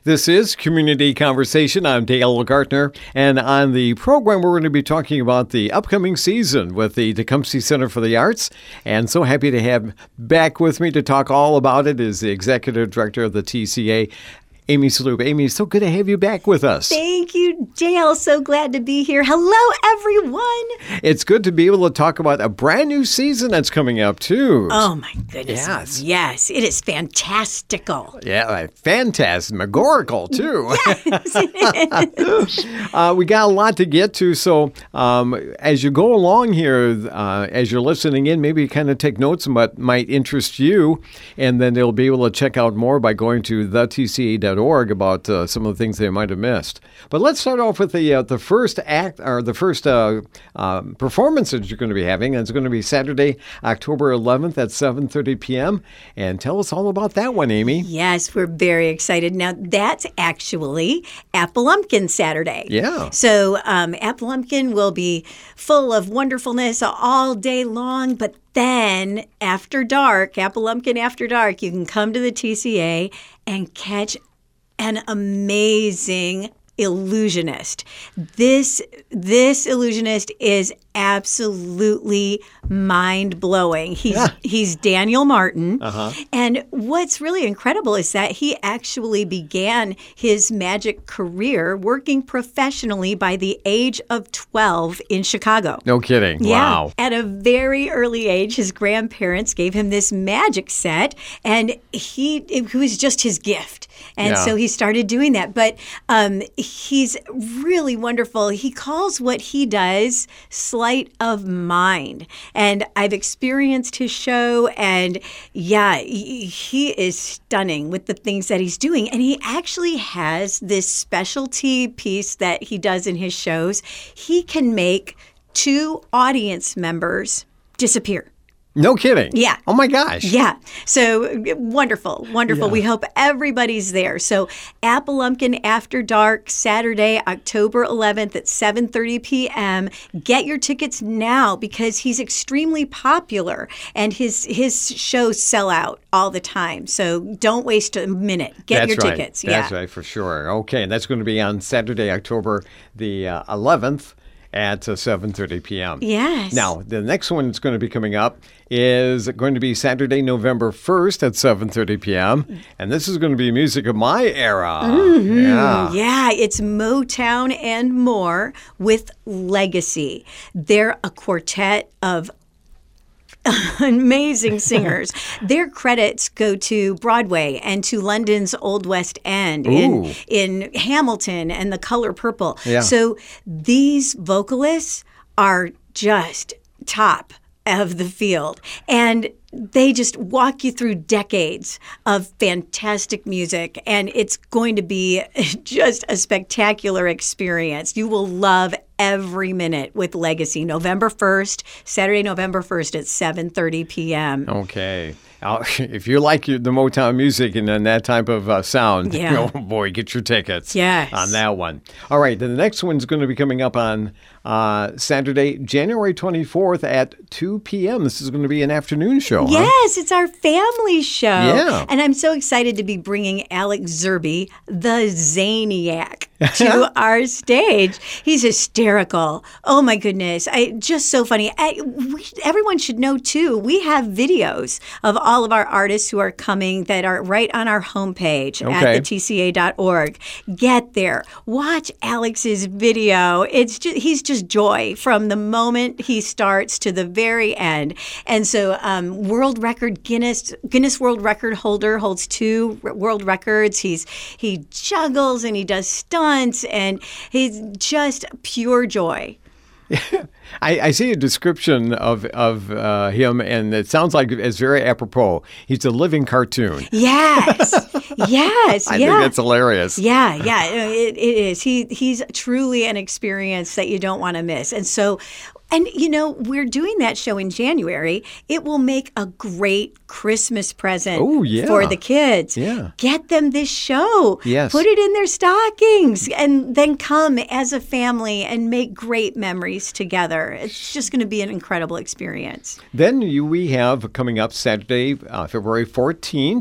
This is Community Conversation. I'm Dale Gartner, and on the program, we're going to be talking about the upcoming season with the Tecumseh Center for the Arts. And so happy to have back with me to talk all about it is the Executive Director of the TCA, Amy Sloop. Amy, so good to have you back with us. Thank you, Dale. So glad to be here. Hello, everyone. It's good to be able to talk about a brand new season that's coming up, too. Oh, my goodness. Yes. Yes, it is fantastical. Yeah, phantasmagorical, too. Yes. We got a lot to get to, so as you go along here, as you're listening in, maybe kind of take notes on what might interest you, and then they'll be able to check out more by going to thetca.org about some of the things they might have missed. But let's start off with the first act, or the first performance that you're going to be having. And it's going to be Saturday, October 11th at 7:30 p.m. And tell us all about that one, Amy. Yes, we're very excited. Now, that's actually Appalumpkin Saturday. Yeah. So Appalumpkin will be full of wonderfulness all day long, but then after dark, Appalumpkin after dark, you can come to the TCA and catch an amazing illusionist. This illusionist is absolutely mind-blowing. He's Daniel Martin. And what's really incredible is that he actually began his magic career working professionally by the age of 12 in Chicago. No kidding. Yeah. Wow. At a very early age, his grandparents gave him this magic set, and it was just his gift. And so he started doing that. But he's really wonderful. He calls what he does sleight of mind. And I've experienced his show, and he is stunning with the things that he's doing. And he actually has this specialty piece that he does in his shows. He can make two audience members disappear. No kidding. Yeah. Oh, my gosh. Yeah. So wonderful. Wonderful. Yeah. We hope everybody's there. So Appalumpkin After Dark, Saturday, October 11th at 7:30 p.m. Get your tickets now because he's extremely popular and his shows sell out all the time. So don't waste a minute. Get your tickets. That's right, for sure. Okay, and that's going to be on Saturday, October the 11th. At 7:30 p.m. Yes. Now, the next one that's going to be coming up is going to be Saturday, November 1st at 7:30 p.m. And this is going to be music of my era. Mm-hmm. Yeah, it's Motown and more with Legacy. They're a quartet of amazing singers. Their credits go to Broadway and to London's Old West End in Hamilton and The Color Purple. Yeah. So these vocalists are just top of the field. And they just walk you through decades of fantastic music, and it's going to be just a spectacular experience. You will love every minute with Legacy. November 1st, Saturday, November 1st at 7:30 p.m. Okay. If you like the Motown music and then that type of sound, oh boy, get your tickets on that one. All right, then the next one's going to be coming up on Saturday, January 24th at 2 p.m. This is going to be an afternoon show. Yes, it's our family show. Yeah. And I'm so excited to be bringing Alex Zerbe, the Zaniac, to our stage. He's hysterical. Oh, my goodness. Just so funny. Everyone should know, too, we have videos of all of our artists who are coming that are right on our homepage at thetca.org. Get there. Watch Alex's video. He's just joy from the moment he starts to the very end. And so Guinness World Record holder holds 2 world records. He juggles and he does stunts, and he's just pure joy. I see a description of him, and it sounds like it's very apropos. He's a living cartoon. Yes. Yes. I think that's hilarious. Yeah. It is. He's truly an experience that you don't want to miss. And so, and we're doing that show in January. It will make a great Christmas present for the kids. Yeah. Get them this show. Yes. Put it in their stockings, and then come as a family and make great memories together. It's just going to be an incredible experience. Then we have coming up Saturday, February 14th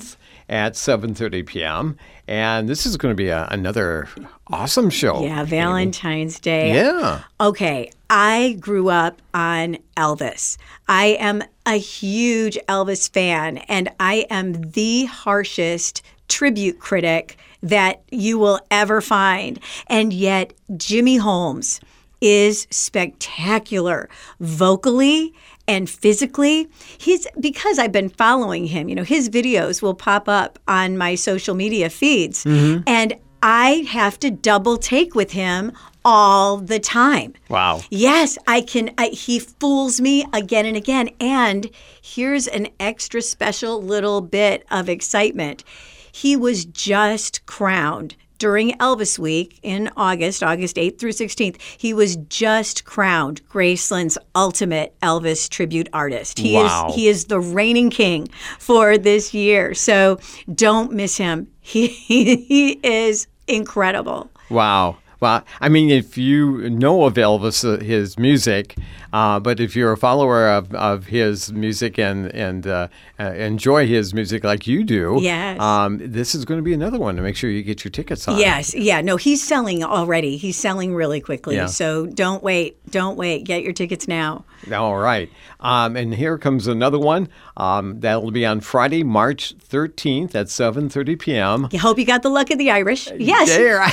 at 7:30 p.m. And this is going to be another awesome show. Yeah, Valentine's Day. Yeah. Okay, I grew up on Elvis. I am a huge Elvis fan, and I am the harshest tribute critic that you will ever find. And yet, Jimmy Holmes is spectacular vocally and physically. Because I've been following him, his videos will pop up on my social media feeds, and I have to double take with him all the time. Wow. Yes, he fools me again and again. And here's an extra special little bit of excitement. He was just crowned during Elvis Week in August 8th through 16th. He was just crowned Graceland's ultimate Elvis tribute artist. He is the reigning king for this year. So don't miss him. He is incredible. Wow. Well, I mean, if you know of Elvis, his music, but if you're a follower of his music and enjoy his music like you do, yes. This is going to be another one to make sure you get your tickets on. Yes. Yeah. No, he's selling already. He's selling really quickly. Yeah. So don't wait. Don't wait. Get your tickets now. All right. And here comes another one. That'll be on Friday, March 13th at 7:30 p.m. I hope you got the luck of the Irish. Yes. There.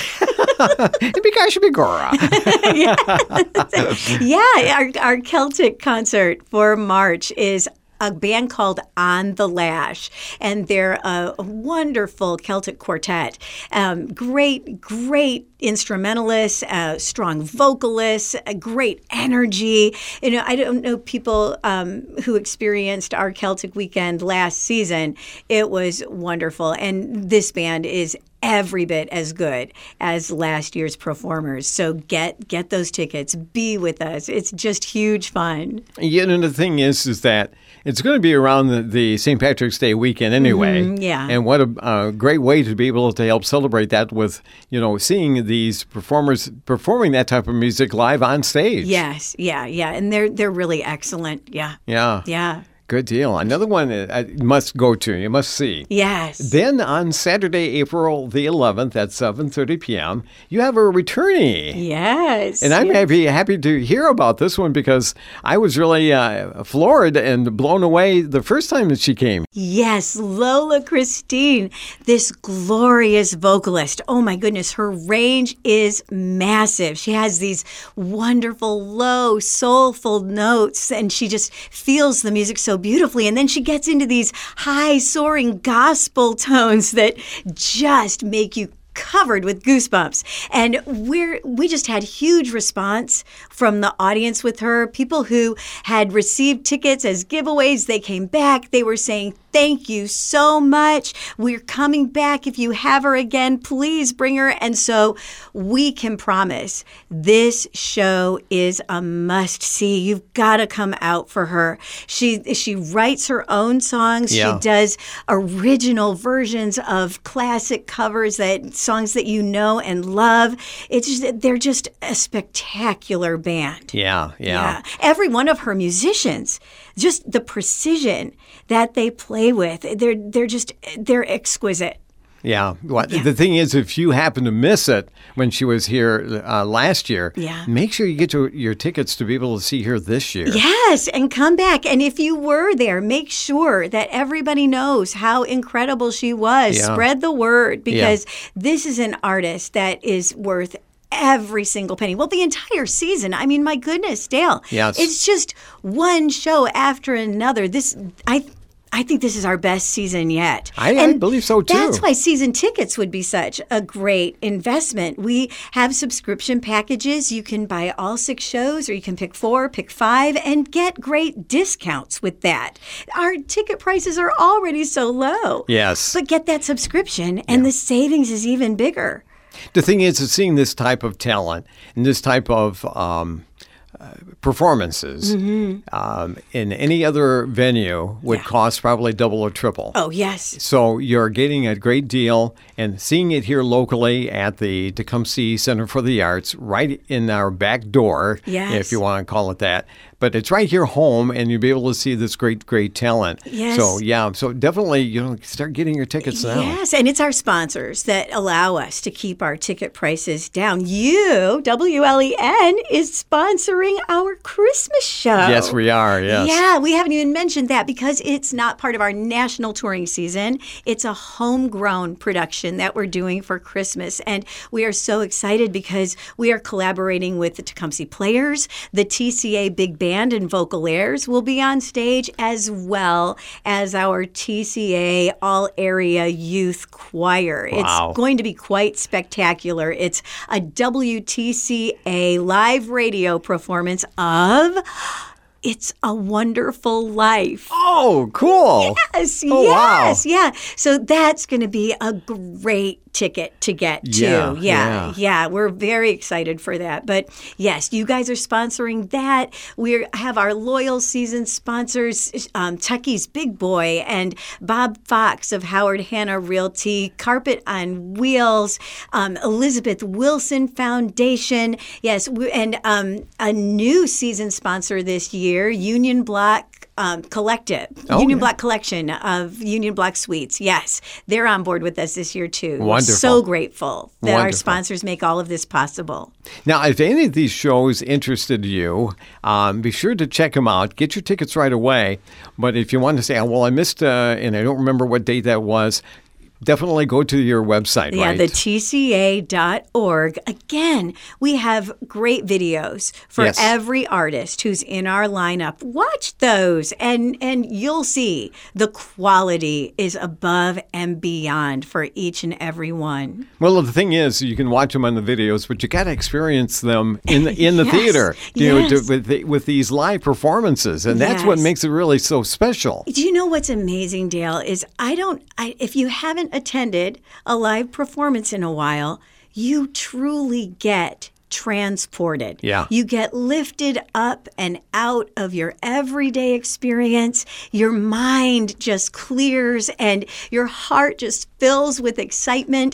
Yeah, our Celtic concert for March is a band called On the Lash, and they're a wonderful Celtic quartet. Great instrumentalists, strong vocalists, great energy. I don't know people who experienced our Celtic weekend last season. It was wonderful, and this band is every bit as good as last year's performers. So get those tickets. Be with us. It's just huge fun. Yeah, and the thing is that it's going to be around the St. Patrick's Day weekend anyway. Yeah. And what a great way to be able to help celebrate that with, seeing these performers performing that type of music live on stage. Yes. Yeah. And they're really excellent. Yeah. Yeah. Yeah. Good deal. Another one you must go to. You must see. Yes. Then on Saturday, April the 11th at 7:30 p.m., you have a returnee. Yes. And I'm happy to hear about this one because I was really floored and blown away the first time that she came. Yes, Lola Christine, this glorious vocalist. Oh my goodness, her range is massive. She has these wonderful, low, soulful notes, and she just feels the music so beautifully. And then she gets into these high soaring gospel tones that just make you covered with goosebumps. And we just had huge response from the audience with her. People who had received tickets as giveaways, they came back. They were saying, thank you so much. We're coming back. If you have her again, please bring her. And so we can promise this show is a must-see. You've got to come out for her. She writes her own songs. Yeah. She does original versions of classic covers, songs that you know and love. They're just a spectacular band. Yeah. Every one of her musicians, just the precision that they play with, they're exquisite. Yeah. Well, the thing is, if you happen to miss it when she was here last year, make sure you get your tickets to be able to see her this year. Yes, and come back. And if you were there, make sure that everybody knows how incredible she was. Yeah. Spread the word, because this is an artist that is worth every single penny. Well, the entire season. I mean, my goodness, Dale. Yes. It's just one show after another. I think this is our best season yet. I believe so, too. That's why season tickets would be such a great investment. We have subscription packages. You can buy all 6 shows, or you can pick 4, pick 5, and get great discounts with that. Our ticket prices are already so low. Yes. But get that subscription, and the savings is even bigger. The thing is seeing this type of talent and this type of performances in any other venue would cost probably double or triple. Oh, yes. So you're getting a great deal, and seeing it here locally at the Tecumseh Center for the Arts, right in our back door, Yes. if you want to call it that. but it's right here home, and you'll be able to see this great talent. Yes. So, yeah, so definitely, start getting your tickets now. Yes, and it's our sponsors that allow us to keep our ticket prices down. WLEN, is sponsoring our Christmas show. Yes, we are, yes. Yeah, we haven't even mentioned that because it's not part of our national touring season. It's a homegrown production that we're doing for Christmas, and we are so excited because we are collaborating with the Tecumseh Players. The TCA Big Band and Vocalaires will be on stage, as well as our TCA All-Area Youth Choir. Wow. It's going to be quite spectacular. It's a WTCA live radio performance of It's a Wonderful Life. Oh, cool. Yes, Oh, wow. yeah. So that's going to be a great ticket to get to. Yeah. We're very excited for that. But yes, you guys are sponsoring that. We have our loyal season sponsors, Tucky's Big Boy and Bob Fox of Howard Hanna Realty, Carpet on Wheels, Elizabeth Wilson Foundation. Yes, and a new season sponsor this year, Union Block Collective, Union Block Collection of Union Block Suites. Yes, they're on board with us this year too. Wonderful. We're so grateful that our Wonderful. sponsors make all of this possible. Now, if any of these shows interested you, be sure to check them out. Get your tickets right away. But if you want to say, well, I missed, and I don't remember what date that was, definitely go to your website, Yeah, right? the TCA.org. Again, we have great videos for Yes. every artist who's in our lineup. Watch those, and you'll see the quality is above and beyond for each and every one. Well, the thing is, you can watch them on the videos, but you got to experience them in the Yes, theater, yes. with these live performances, and that's what Yes. makes it really so special. Do you know what's amazing, Dale, is if you haven't attended a live performance in a while, you truly get transported. Yeah. You get lifted up and out of your everyday experience. Your mind just clears and your heart just fills with excitement.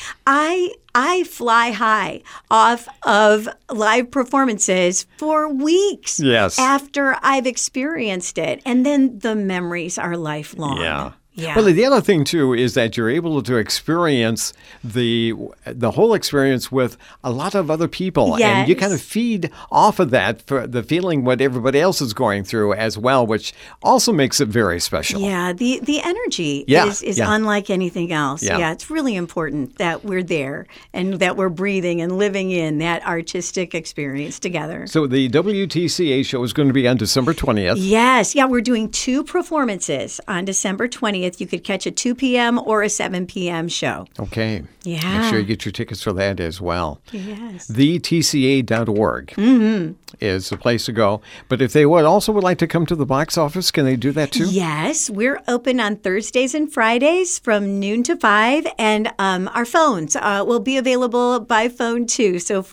I fly high off of live performances for weeks Yes. after I've experienced it. And then the memories are lifelong. Yeah. Yeah. Well, the other thing too is that you're able to experience the whole experience with a lot of other people, and you Yes. kind of feed off of that for the feeling what everybody else is going through as well, which also makes it very special. Yeah, the energy Yeah, is yeah. unlike anything else. Yeah. Yeah, it's really important that we're there and that we're breathing and living in that artistic experience together. So the WTCA show is going to be on December 20th. Yes, yeah, we're doing 2 performances on December 20th. You could catch a 2 p.m. or a 7 p.m. show. Okay. Yeah. Make sure you get your tickets for that as well. Yes. TheTCA.org is the place to go. But if they would like to come to the box office, can they do that too? Yes, we're open on Thursdays and Fridays from noon to 5, and our phones will be available by phone too. So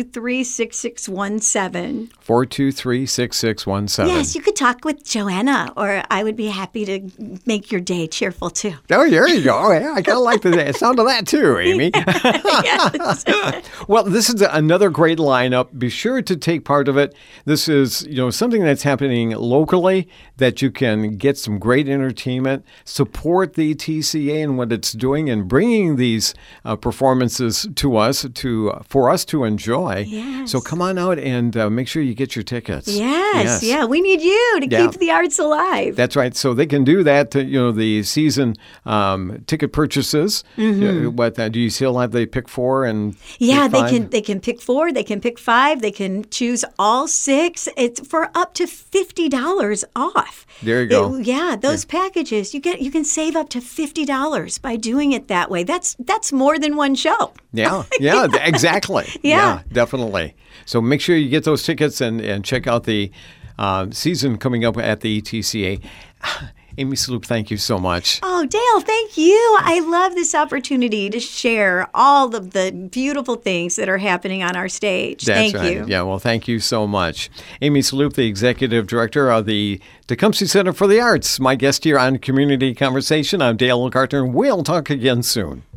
423-6617. 423-6617. Yes, you could talk with Joanna, or I would be happy to make your day cheerful too. Oh, there you go. Oh, yeah, I kind of like the sound of that too, Amy. Yes. Well, this is another great lineup. Be sure to take part of it. This is, something that's happening locally that you can get some great entertainment, support the TCA and what it's doing and bringing these performances to us for us to enjoy. Yes. So come on out and make sure you get your tickets. Yes, yeah, we need you to Yeah. keep the arts alive. That's right. So they can do that. The season ticket purchases. What do you still have? They pick 4 and Yeah, pick 5? they can pick 4, they can pick 5, they can choose all 6. It's for up to $50 off. There you go. Those packages you can save up to $50 by doing it that way. That's more than one show. Yeah, exactly. Yeah. Definitely. So make sure you get those tickets and check out the season coming up at the TCA. Amy Sloop, thank you so much. Oh, Dale, thank you. I love this opportunity to share all of the beautiful things that are happening on our stage. That's Thank right. you. Yeah, well, thank you so much. Amy Sloop, the Executive Director of the Tecumseh Center for the Arts, my guest here on Community Conversation. I'm Dale Gartner. We'll talk again soon.